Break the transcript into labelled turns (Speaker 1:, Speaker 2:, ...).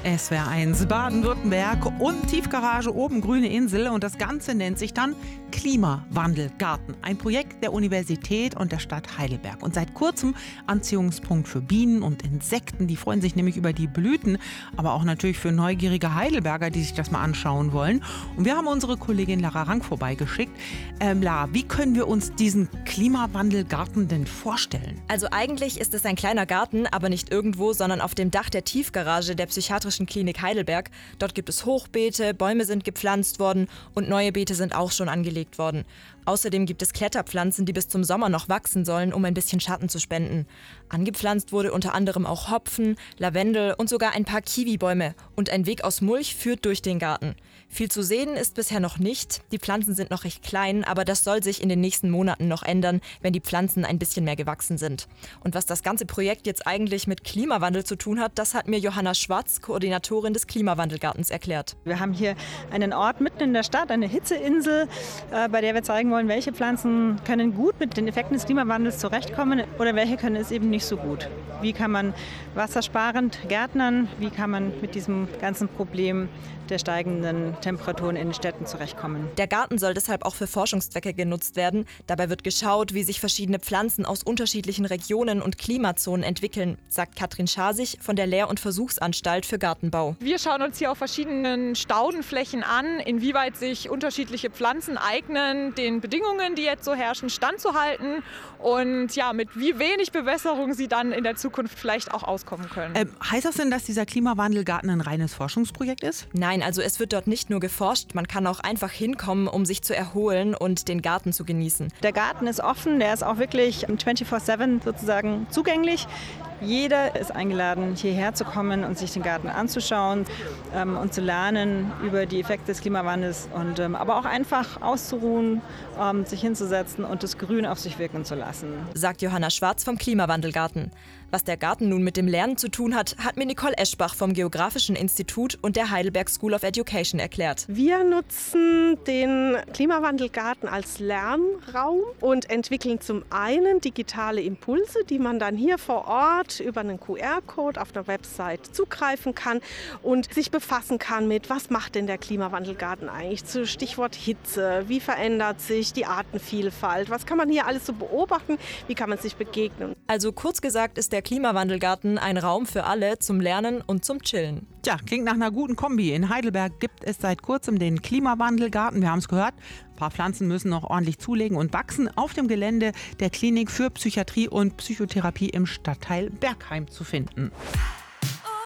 Speaker 1: SWR1 Baden-Württemberg und Tiefgarage oben Grüne Insel und das Ganze nennt sich dann Klimawandelgarten. Ein Projekt der Universität und der Stadt Heidelberg und seit kurzem Anziehungspunkt für Bienen und Insekten. Die freuen sich nämlich über die Blüten, aber auch natürlich für neugierige Heidelberger, die sich das mal anschauen wollen. Und wir haben unsere Kollegin Lara Rank vorbeigeschickt. Lara, wie können wir uns diesen Klimawandelgarten denn vorstellen?
Speaker 2: Also eigentlich ist es ein kleiner Garten, aber nicht irgendwo, sondern auf dem Dach der Tiefgarage der Psychiatrischen Klinik Heidelberg. Dort gibt es Hochbeete, Bäume sind gepflanzt worden und neue Beete sind auch schon angelegt worden. Außerdem gibt es Kletterpflanzen, die bis zum Sommer noch wachsen sollen, um ein bisschen Schatten zu spenden. Angepflanzt wurde unter anderem auch Hopfen, Lavendel und sogar ein paar Kiwibäume. Und ein Weg aus Mulch führt durch den Garten. Viel zu sehen ist bisher noch nicht. Die Pflanzen sind noch recht klein, aber das soll sich in den nächsten Monaten noch ändern, wenn die Pflanzen ein bisschen mehr gewachsen sind. Und was das ganze Projekt jetzt eigentlich mit Klimawandel zu tun hat, das hat mir Johanna Schwarz, Koordinatorin des Klimawandelgartens, erklärt.
Speaker 3: Wir haben hier einen Ort mitten in der Stadt, eine Hitzeinsel, bei der wir zeigen wollen, welche Pflanzen können gut mit den Effekten des Klimawandels zurechtkommen oder welche können es eben nicht so gut. Wie kann man wassersparend gärtnern? Wie kann man mit diesem ganzen Problem der steigenden Temperaturen in den Städten zurechtkommen?
Speaker 2: Der Garten soll deshalb auch für Forschungszwecke genutzt werden. Dabei wird geschaut, wie sich verschiedene Pflanzen aus unterschiedlichen Regionen und Klimazonen entwickeln, sagt Katrin Schasig von der Lehr- und Versuchsanstalt für Gartenbau.
Speaker 4: Wir schauen uns hier auf verschiedenen Staudenflächen an, inwieweit sich unterschiedliche Pflanzen eignen, den Bedingungen, die jetzt so herrschen, standzuhalten und ja, mit wie wenig Bewässerung sie dann in der Zukunft vielleicht auch auskommen können.
Speaker 1: Heißt das denn, dass dieser Klimawandelgarten ein reines Forschungsprojekt ist?
Speaker 2: Nein, also es wird dort nicht nur geforscht, man kann auch einfach hinkommen, um sich zu erholen und den Garten zu genießen.
Speaker 3: Der Garten ist offen, der ist auch wirklich 24/7 sozusagen zugänglich. Jeder ist eingeladen, hierher zu kommen und sich den Garten anzuschauen und zu lernen über die Effekte des Klimawandels und aber auch einfach auszuruhen, sich hinzusetzen und das Grün auf sich wirken zu lassen.
Speaker 2: Sagt Johanna Schwarz vom Klimawandelgarten. Was der Garten nun mit dem Lernen zu tun hat, hat mir Nicole Eschbach vom Geografischen Institut und der Heidelberg School of Education erklärt.
Speaker 5: Wir nutzen den Klimawandelgarten als Lernraum und entwickeln zum einen digitale Impulse, die man dann hier vor Ort über einen QR-Code auf der Website zugreifen kann und sich befassen kann mit, was macht denn der Klimawandelgarten eigentlich? Zu Stichwort Hitze, wie verändert sich die Artenvielfalt, was kann man hier alles so beobachten, wie kann man sich begegnen?
Speaker 2: Also kurz gesagt ist der Klimawandelgarten ein Raum für alle zum Lernen und zum Chillen.
Speaker 1: Tja, klingt nach einer guten Kombi. In Heidelberg gibt es seit kurzem den Klimawandelgarten. Wir haben es gehört, ein paar Pflanzen müssen noch ordentlich zulegen und wachsen auf dem Gelände der Klinik für Psychiatrie und Psychotherapie im Stadtteil Bergheim zu finden.